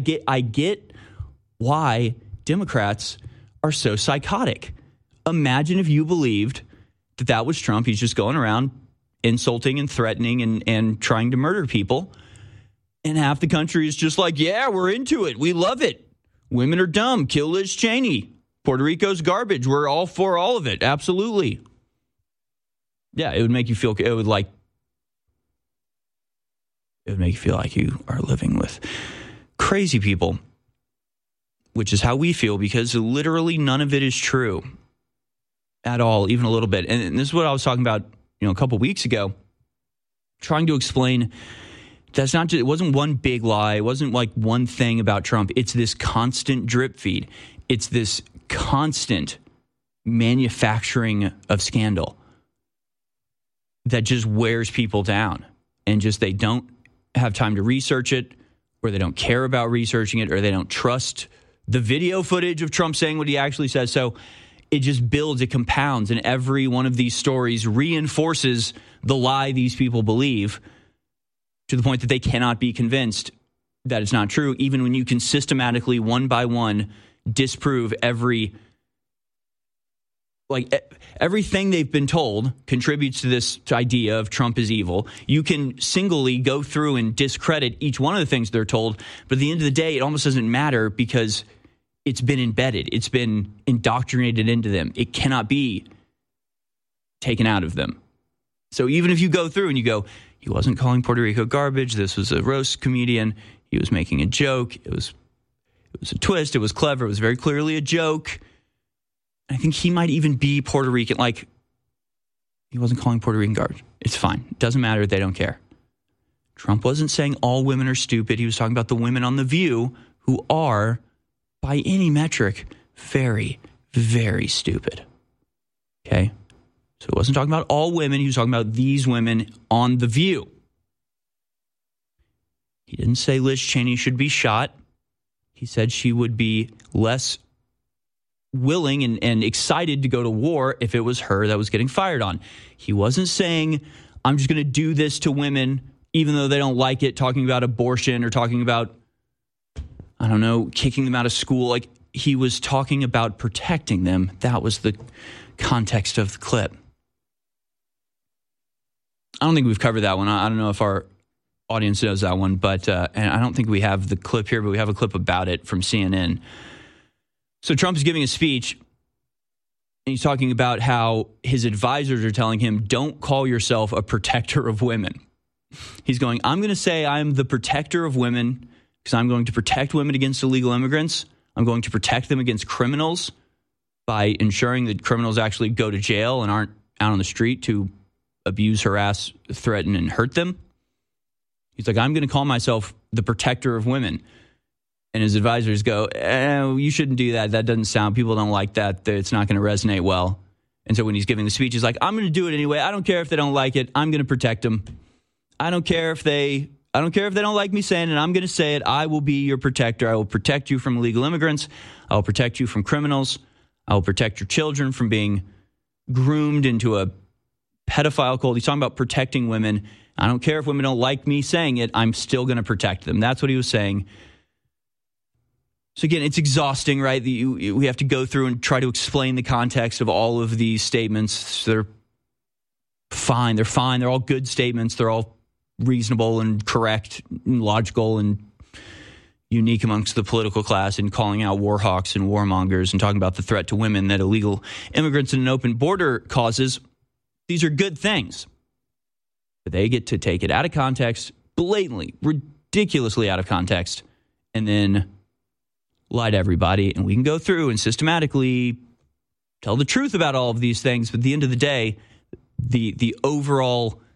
why Democrats are so psychotic. Imagine if you believed that was Trump. He's just going around insulting and threatening and trying to murder people. And half the country is just like, yeah, we're into it. We love it. Women are dumb. Kill Liz Cheney. Puerto Rico's garbage. We're all for all of it. Absolutely. Yeah, it would make you feel. It would make you feel like you are living with crazy people, which is how we feel, because literally none of it is true at all, even a little bit. And this is what I was talking about, a couple weeks ago, trying to explain. That's not just, it wasn't one big lie. It wasn't like one thing about Trump. It's this constant drip feed. It's this constant manufacturing of scandal that just wears people down, and just they don't have time to research it, or they don't care about researching it, or they don't trust the video footage of Trump saying what he actually says. So it just builds, it compounds, and every one of these stories reinforces the lie these people believe, to the point that they cannot be convinced that it's not true, even when you can systematically, one by one, disprove everything they've been told contributes to this idea of Trump is evil. You can singly go through and discredit each one of the things they're told, but at the end of the day, it almost doesn't matter, because it's been embedded. It's been indoctrinated into them. It cannot be taken out of them. So even if you go through and you go, he wasn't calling Puerto Rico garbage, this was a roast comedian, he was making a joke, it was a twist, it was clever, it was very clearly a joke. I think he might even be Puerto Rican. Like, he wasn't calling Puerto Rican garbage. It's fine. It doesn't matter. They don't care. Trump wasn't saying all women are stupid. He was talking about the women on The View who are, by any metric, very, very stupid. Okay? So he wasn't talking about all women. He was talking about these women on The View. He didn't say Liz Cheney should be shot. He said she would be less willing and excited to go to war if it was her that was getting fired on. He wasn't saying, I'm just going to do this to women, even though they don't like it, talking about abortion or talking about, I don't know, kicking them out of school. Like, he was talking about protecting them. That was the context of the clip. I don't think we've covered that one. I don't know if our audience knows that one, but and I don't think we have the clip here, but we have a clip about it from CNN. So Trump is giving a speech, and he's talking about how his advisors are telling him, don't call yourself a protector of women. He's going, I'm going to say I'm the protector of women because I'm going to protect women against illegal immigrants. I'm going to protect them against criminals by ensuring that criminals actually go to jail and aren't out on the street to abuse, harass, threaten, and hurt them. He's like, I'm going to call myself the protector of women. And his advisors go, you shouldn't do that. That doesn't sound, people don't like that. It's not going to resonate well. And so when he's giving the speech, he's like, I'm going to do it anyway. I don't care if they don't like it. I'm going to protect them. I don't care if they don't like me saying it. I'm going to say it. I will be your protector. I will protect you from illegal immigrants. I will protect you from criminals. I will protect your children from being groomed into a pedophile cult. He's talking about protecting women. I don't care if women don't like me saying it. I'm still going to protect them. That's what he was saying. So again, it's exhausting, right? We have to go through and try to explain the context of all of these statements. They're fine. They're fine. They're all good statements. They're all reasonable and correct and logical and unique amongst the political class, and calling out war hawks and warmongers and talking about the threat to women that illegal immigrants and an open border causes. These are good things. But they get to take it out of context, blatantly, ridiculously out of context, and then lie to everybody. And we can go through and systematically tell the truth about all of these things. But at the end of the day, the overall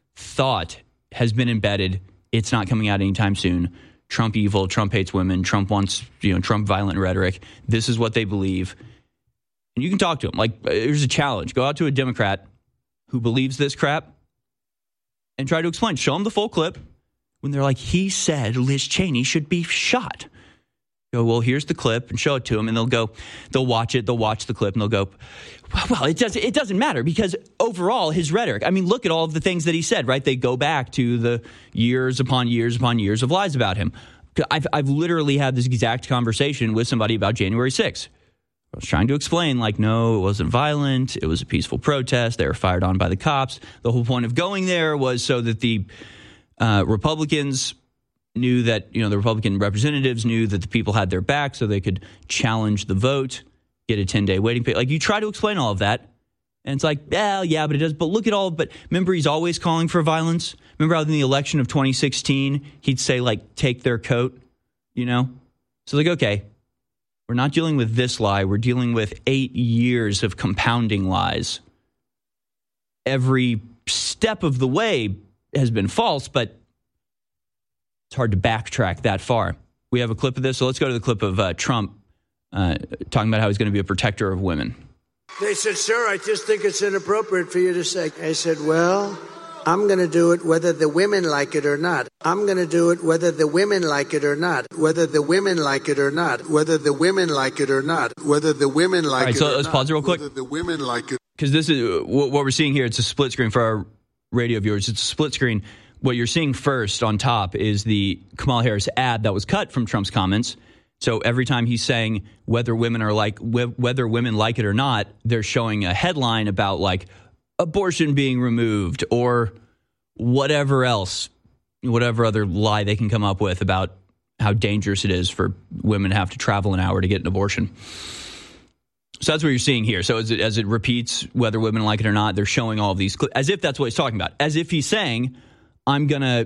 thought has been embedded. It's not coming out anytime soon. Trump evil, Trump hates women, Trump wants, Trump violent rhetoric. This is what they believe. And you can talk to them. Like, here's a challenge. Go out to a Democrat who believes this crap and try to explain. Show them the full clip when they're like, he said Liz Cheney should be shot. Go, well, here's the clip, and show it to them, and they'll watch it, they'll watch the clip, and they'll go, well, it doesn't matter, because overall, his rhetoric, I mean, look at all of the things that he said, right? They go back to the years upon years upon years of lies about him. I've literally had this exact conversation with somebody about January 6th. I was trying to explain, like, no, it wasn't violent, it was a peaceful protest, they were fired on by the cops. The whole point of going there was so that the Republicans knew that, the Republican representatives knew that the people had their back so they could challenge the vote, get a 10-day waiting period. Like, you try to explain all of that, and it's like, well, yeah, but it does. But look at all, but remember, he's always calling for violence. Remember how in the election of 2016, he'd say, like, take their coat, So, like, okay, we're not dealing with this lie. We're dealing with 8 years of compounding lies. Every step of the way has been false, but it's hard to backtrack that far. We have a clip of this, so let's go to the clip of Trump talking about how he's going to be a protector of women. They said, sir, I just think it's inappropriate for you to say. I said, well, I'm going to do it whether the women like it or not. I'm going to do it whether the women like it or not. Whether the women like it or not. Whether the women like it or not. Whether the women like it or not. All right, so let's pause it real quick. Whether the women like it. Because this is what we're seeing here. It's a split screen for our radio viewers. It's a split screen. What you're seeing first on top is the Kamala Harris ad that was cut from Trump's comments. So every time he's saying whether women like it or not, they're showing a headline about like abortion being removed or whatever else, whatever other lie they can come up with about how dangerous it is for women to have to travel an hour to get an abortion. So that's what you're seeing here. So as it repeats whether women like it or not, they're showing all of these as if that's what he's talking about, as if he's saying, I'm gonna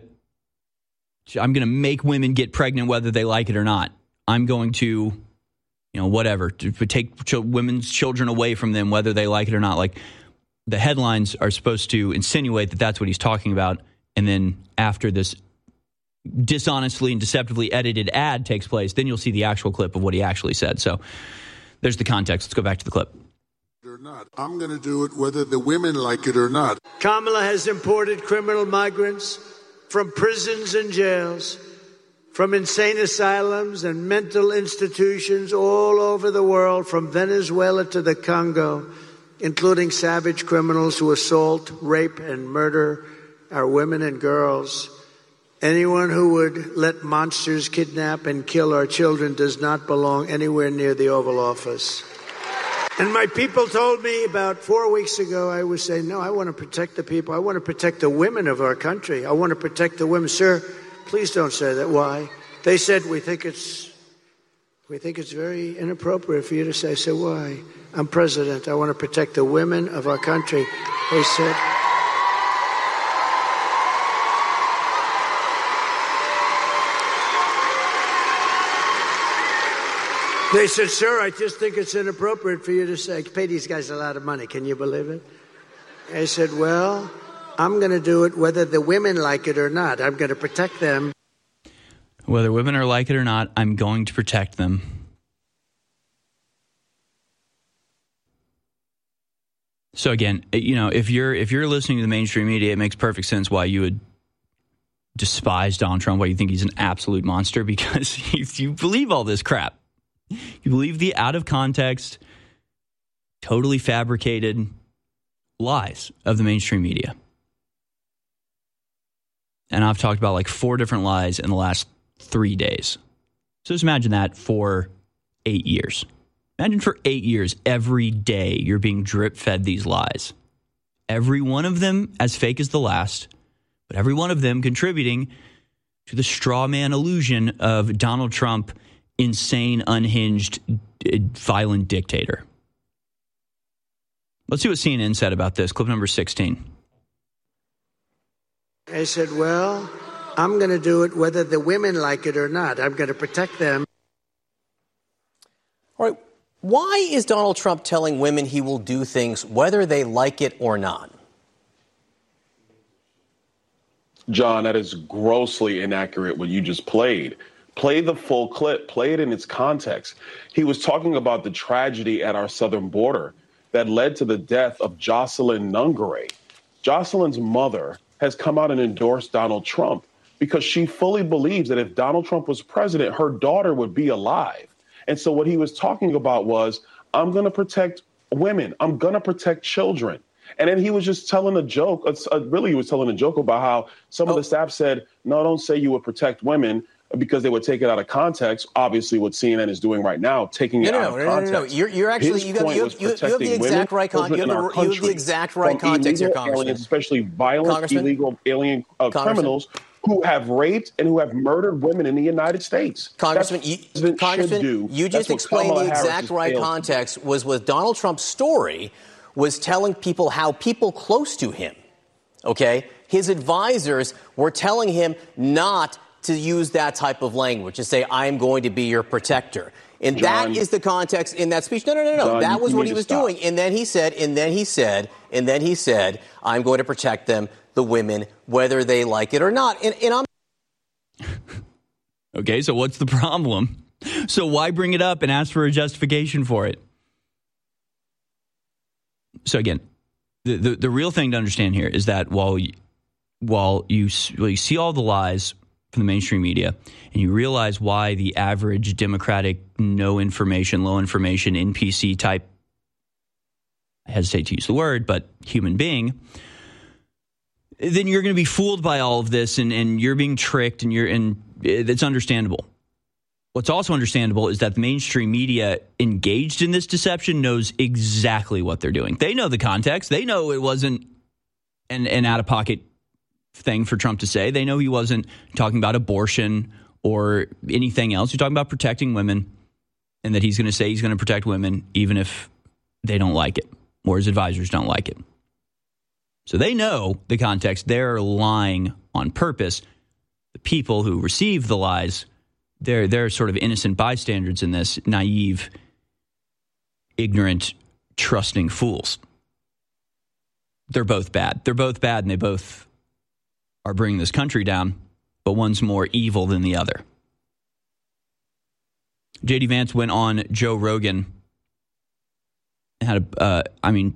make women get pregnant whether they like it or not. I'm going to, whatever, to take women's children away from them whether they like it or not. Like, the headlines are supposed to insinuate that that's what he's talking about. And then after this dishonestly and deceptively edited ad takes place, then you'll see the actual clip of what he actually said. So there's the context. Let's go back to the clip. Or not. I'm going to do it whether the women like it or not. Kamala has imported criminal migrants from prisons and jails, from insane asylums and mental institutions all over the world, from Venezuela to the Congo, including savage criminals who assault, rape, and murder our women and girls. Anyone who would let monsters kidnap and kill our children does not belong anywhere near the Oval Office. And my people told me about 4 weeks ago, I was saying, no, I want to protect the people. I want to protect the women of our country. I want to protect the women. Sir, please don't say that. Why? They said, we think it's very inappropriate for you to say. I said, why? I'm president. I want to protect the women of our country. They said. They said, sir, I just think it's inappropriate for you to say. I pay these guys a lot of money. Can you believe it? I said, well, I'm going to do it whether the women like it or not. I'm going to protect them. Whether women are like it or not, I'm going to protect them. So again, if you're listening to the mainstream media, it makes perfect sense why you would despise Donald Trump, why you think he's an absolute monster, because you believe all this crap. You believe the out of context, totally fabricated lies of the mainstream media. And I've talked about like 4 different lies in the last 3 days. So just imagine that for 8 years. Imagine for 8 years, every day you're being drip fed these lies. Every one of them as fake as the last, but every one of them contributing to the straw man illusion of Donald Trump, insane, unhinged, violent dictator. Let's see what CNN said about this. Clip number 16. I said, well, I'm going to do it whether the women like it or not. I'm going to protect them. All right. Why is Donald Trump telling women he will do things whether they like it or not? John, that is grossly inaccurate what you just played. Play the full clip. Play it in its context. He was talking about the tragedy at our southern border that led to the death of Jocelyn Nungare. Jocelyn's mother has come out and endorsed Donald Trump because she fully believes that if Donald Trump was president, her daughter would be alive. And so what he was talking about was, I'm going to protect women. I'm going to protect children. And then he was just telling a joke. Really, he was telling a joke about how some of the staff said, no, don't say you would protect women, because they would take it out of context. Obviously, what CNN is doing right now, taking it out of context. No. You're actually, you have the exact right context. You have the exact right context here, Congressman. Aliens, especially violent, illegal alien criminals who have raped and who have murdered women in the United States. Congressman, you just explained the exact right context was with Donald Trump's story was telling people how people close to him, okay, his advisors were telling him not to use that type of language, to say, I am going to be your protector. And John, that is the context in that speech. No. John, that was what he was doing. And then he said, I'm going to protect them, the women, whether they like it or not. And I'm. Okay, so what's the problem? So why bring it up and ask for a justification for it? So again, the real thing to understand here is that while you see all the lies from the mainstream media, and you realize why the average Democratic low information NPC type, I hesitate to use the word, but human being, then you're going to be fooled by all of this, and you're being tricked, and it's understandable. What's also understandable is that the mainstream media engaged in this deception knows exactly what they're doing. They know the context. They know it wasn't an out-of-pocket thing for Trump to say. They know he wasn't talking about abortion or anything else. He's talking about protecting women, and that he's going to say he's going to protect women even if they don't like it or his advisors don't like it. So they know the context. They're lying on purpose. The people who receive the lies, they're sort of innocent bystanders in this, naive, ignorant, trusting fools. They're both bad. And they both are bringing this country down, but one's more evil than the other. J.D. Vance went on Joe Rogan and had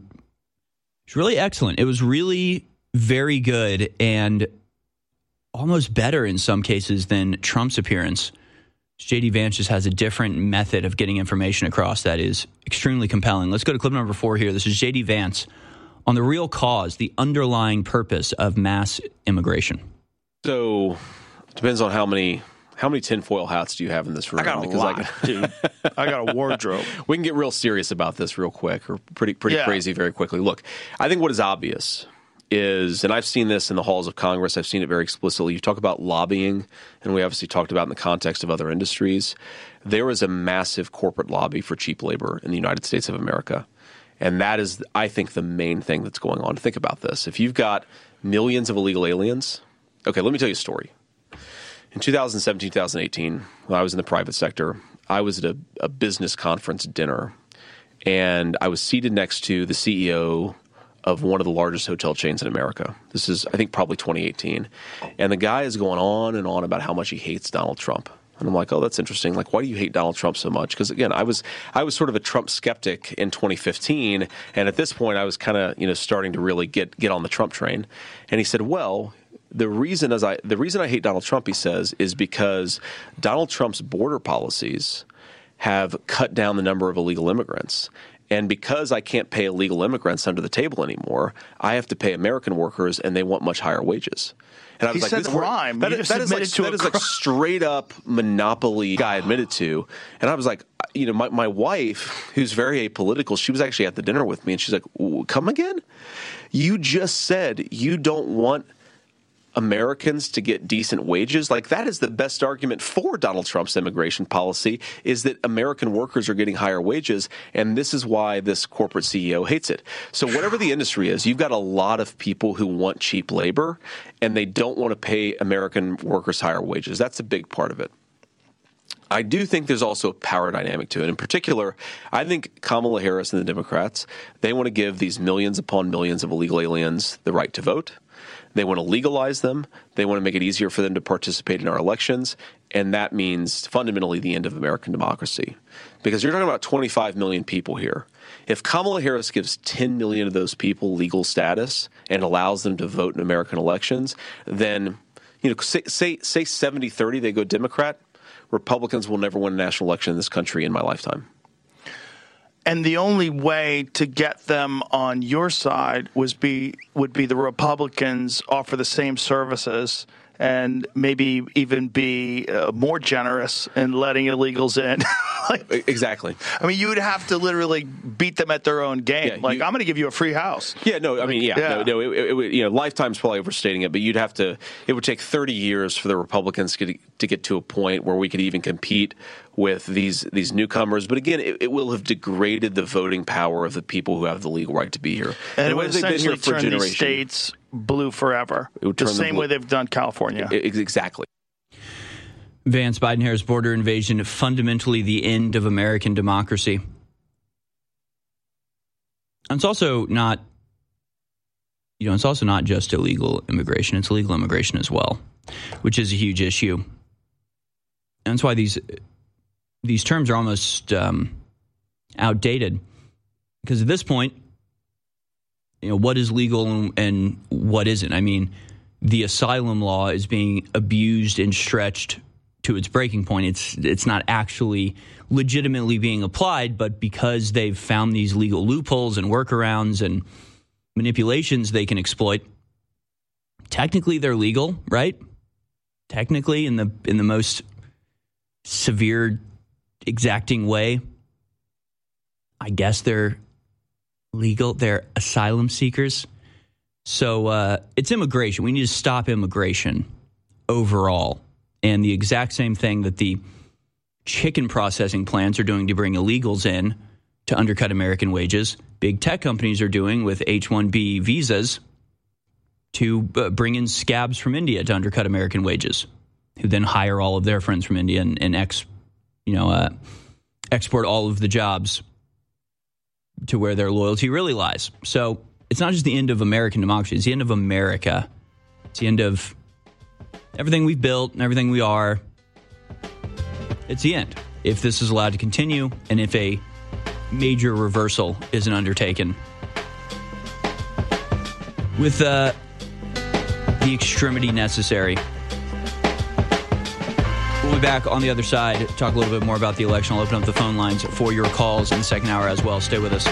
it's really excellent. It was really very good and almost better in some cases than Trump's appearance. J.D. Vance just has a different method of getting information across that is extremely compelling. Let's go to clip number 4 here. This is J.D. Vance on the real cause, the underlying purpose of mass immigration. So it depends on how many tinfoil hats do you have in this room? I got a lot, dude. I got a wardrobe. We can get real serious about this real quick, or pretty crazy very quickly. Look, I think what is obvious is, and I've seen this in the halls of Congress, I've seen it very explicitly. You talk about lobbying, and we obviously talked about in the context of other industries. There is a massive corporate lobby for cheap labor in the United States of America. And that is, I think, the main thing that's going on. Think about this. If you've got millions of illegal aliens, okay, let me tell you a story. In 2017, 2018, when I was in the private sector, I was at a business conference dinner, and I was seated next to the CEO of one of the largest hotel chains in America. This is, I think, probably 2018. And the guy is going on and on about how much he hates Donald Trump. And I'm like, oh, that's interesting. Like, why do you hate Donald Trump so much? Because, again, I was sort of a Trump skeptic in 2015. And at this point, I was kind of, starting to really get on the Trump train. And he said, well, the reason I hate Donald Trump, he says, is because Donald Trump's border policies have cut down the number of illegal immigrants. And because I can't pay illegal immigrants under the table anymore, I have to pay American workers, and they want much higher wages. And I was said the rhyme. That is like straight up monopoly guy admitted to. And I was like, my wife, who's very apolitical, she was actually at the dinner with me, and she's like, come again? You just said you don't want Americans to get decent wages. Like, that is the best argument for Donald Trump's immigration policy, is that American workers are getting higher wages, and this is why this corporate CEO hates it. So whatever the industry is, you've got a lot of people who want cheap labor, and they don't want to pay American workers higher wages. That's a big part of it. I do think there's also a power dynamic to it. In particular, I think Kamala Harris and the Democrats, they want to give these millions upon millions of illegal aliens the right to vote. They want to legalize them. They want to make it easier for them to participate in our elections. And that means fundamentally the end of American democracy. Because you're talking about 25 million people here. If Kamala Harris gives 10 million of those people legal status and allows them to vote in American elections, then, say 70-30 they go Democrat, Republicans will never win a national election in this country in my lifetime. And the only way to get them on your side would be the Republicans offer the same services and maybe even be more generous in letting illegals in. Exactly. I mean, you would have to literally beat them at their own game. I'm going to give you a free house. Yeah, no, I mean, lifetime's probably overstating it, but it would take 30 years for the Republicans to get to a point where we could even compete with these newcomers. But again, it will have degraded the voting power of the people who have the legal right to be here. And it would essentially turn these states blue forever. The same way they've done California. Exactly. Vance, Biden-Harris border invasion, fundamentally the end of American democracy. And it's also not, just illegal immigration. It's illegal immigration as well, which is a huge issue. And that's why these terms are almost outdated. Because at this point, what is legal and what isn't? I mean, the asylum law is being abused and stretched to its breaking point. It's not actually legitimately being applied, but because they've found these legal loopholes and workarounds and manipulations they can exploit, technically they're legal, right? Technically, in the most severe, exacting way, I guess they're legal. They're asylum seekers. So it's immigration. We need to stop immigration overall. And the exact same thing that the chicken processing plants are doing to bring illegals in to undercut American wages, big tech companies are doing with H-1B visas to bring in scabs from India to undercut American wages, who then hire all of their friends from India and export all of the jobs to where their loyalty really lies. So it's not just the end of American democracy. It's the end of America. It's the end of everything we've built and everything we are. It's the end. If this is allowed to continue and if a major reversal isn't undertaken with the extremity necessary. We'll be back on the other side, talk a little bit more about the election. I'll open up the phone lines for your calls in the second hour as well. Stay with us.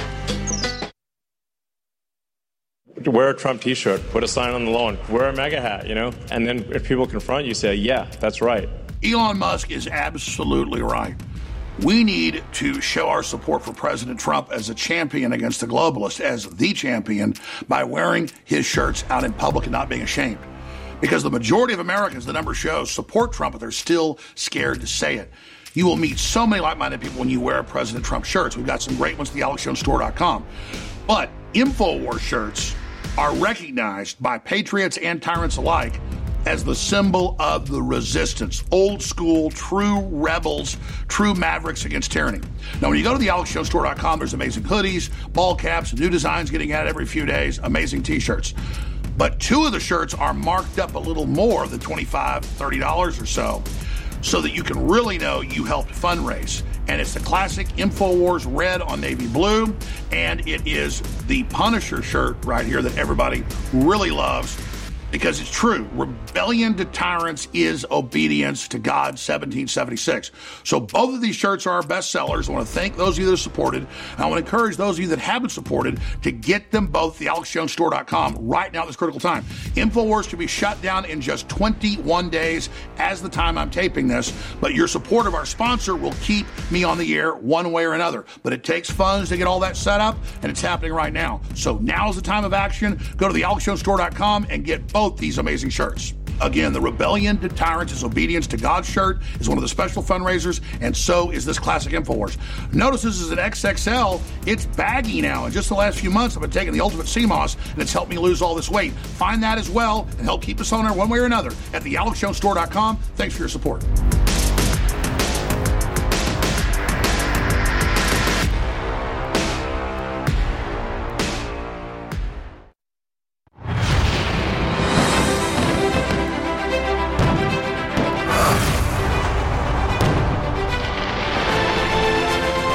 Wear a Trump T-shirt, put a sign on the lawn, wear a MAGA hat, and then if people confront you, say, yeah, that's right. Elon Musk is absolutely right. We need to show our support for President Trump as a champion against the globalists, as the champion, by wearing his shirts out in public and not being ashamed. Because the majority of Americans, the numbers show, support Trump, but they're still scared to say it. You will meet so many like-minded people when you wear President Trump shirts. We've got some great ones at thealexjonesstore.com. But InfoWars shirts are recognized by patriots and tyrants alike as the symbol of the resistance. Old school, true rebels, true mavericks against tyranny. Now, when you go to thealexjonesstore.com, there's amazing hoodies, ball caps, new designs getting added every few days, amazing T-shirts. But two of the shirts are marked up a little more than $25, $30 or so that you can really know you helped fundraise. And it's the classic InfoWars red on navy blue, and it is the Punisher shirt right here that everybody really loves because it's true. Rebellion to tyrants is obedience to God, 1776. So both of these shirts are our best sellers. I want to thank those of you that have supported. And I want to encourage those of you that haven't supported to get them both at thealexjonesstore.com right now at this critical time. InfoWars to be shut down in just 21 days as the time I'm taping this. But your support of our sponsor will keep me on the air one way or another. But it takes funds to get all that set up, and it's happening right now. So now's the time of action. Go to thealexjonesstore.com and get both these amazing shirts. Again, the Rebellion to Tyrants is Obedience to God shirt is one of the special fundraisers, and so is this classic InfoWars. Notice this is an XXL. It's baggy now. In just the last few months, I've been taking the Ultimate CMOS, and it's helped me lose all this weight. Find that as well and help keep us on air one way or another at thealexjonesstore.com. Thanks for your support.